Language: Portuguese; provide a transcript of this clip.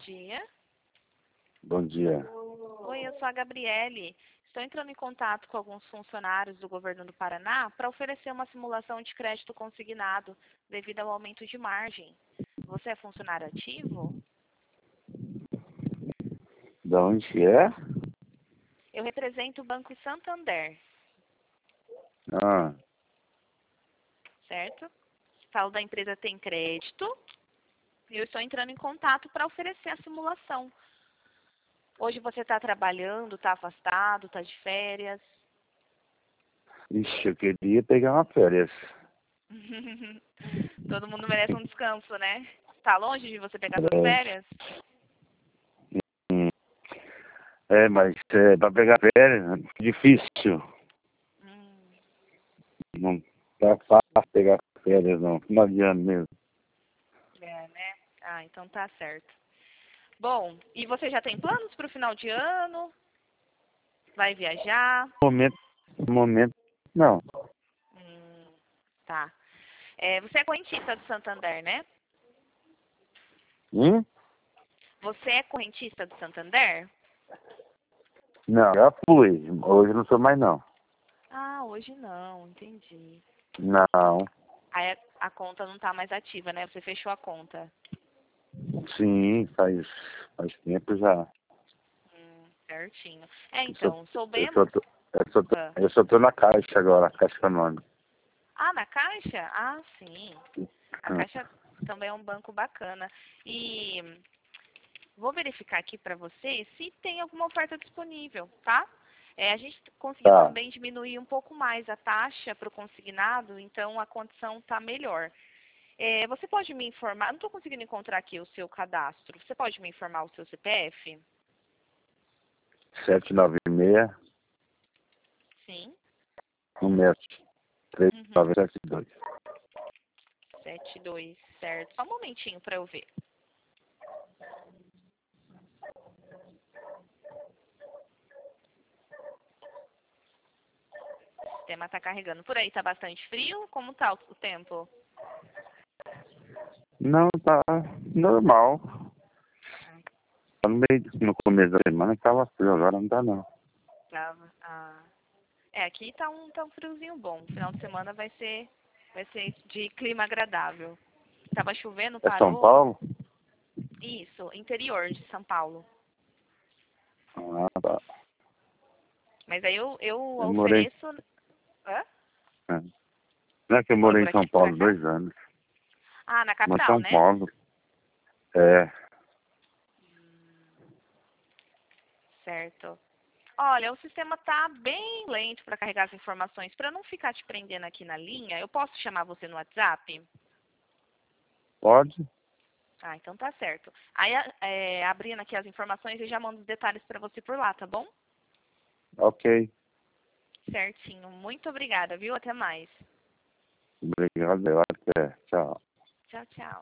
dia. Bom dia. Oi, eu sou a Gabriele. Estou entrando em contato com alguns funcionários do governo do Paraná para oferecer uma simulação de crédito consignado devido ao aumento de margem. Você é funcionário ativo? Da onde é? Eu represento o Banco Santander, Ah, certo? Falo da empresa Tem Crédito. E eu estou entrando em contato para oferecer a simulação. Hoje você está trabalhando, está afastado, está de férias? ixi, eu queria pegar uma férias. Todo mundo merece um descanso, né? Tá longe de você pegar suas É, férias? hum, mas para pegar férias, difícil. Hum, Não tá fácil pegar férias, não. Não adianta mesmo. né? Ah, então tá certo. Bom, e você já tem planos para o final de ano? Vai viajar? No momento, não. Hum, tá. Você é correntista do Santander, né? Hum? Você é correntista do Santander? Não, já fui. Hoje não sou mais, não. Ah, hoje não, entendi. Não. Aí a conta não tá mais ativa, né? Você fechou a conta. Sim, faz tempo já. Certinho. Eu só, Então, eu só soubemos. tô, eu só tô, Ah, eu só tô na Caixa agora, Caixa Econômica. na Caixa? Ah, sim. A Hum. Caixa também é um banco bacana. E vou verificar aqui para você se tem alguma oferta disponível, tá? A gente conseguiu Tá. também diminuir um pouco mais a taxa para o consignado, então a condição está melhor. Você pode me informar? Não estou conseguindo encontrar aqui o seu cadastro. Você pode me informar o seu CPF? 796 Sim. 163 972. 72, certo. Só um momentinho para eu ver. O sistema está carregando. Por aí está bastante frio? Como está o tempo? Não, tá normal. Tá no começo da semana que tava frio, agora não tá não. Tava. Aqui tá um friozinho bom. Final de semana vai ser de clima agradável. Tava chovendo, É São parou. Paulo? Isso, interior de São Paulo. Ah, tá. Mas aí eu Eu morei. ofereço. Hã? É. Não é que eu Você morou morei por em São aqui, por Paulo acaso? 2 anos. Na Mas capital, São né? Paulo. É. Certo. Olha, o sistema tá bem lento para carregar as informações. Para não ficar te prendendo aqui na linha, eu posso chamar você no WhatsApp? Pode? Ah, então tá certo. Aí, abrindo aqui as informações, eu já mando os detalhes para você por lá, tá bom? Ok. Certinho. Muito obrigada, viu? Até mais. Obrigado. Até. Tchau. Tchau, tchau.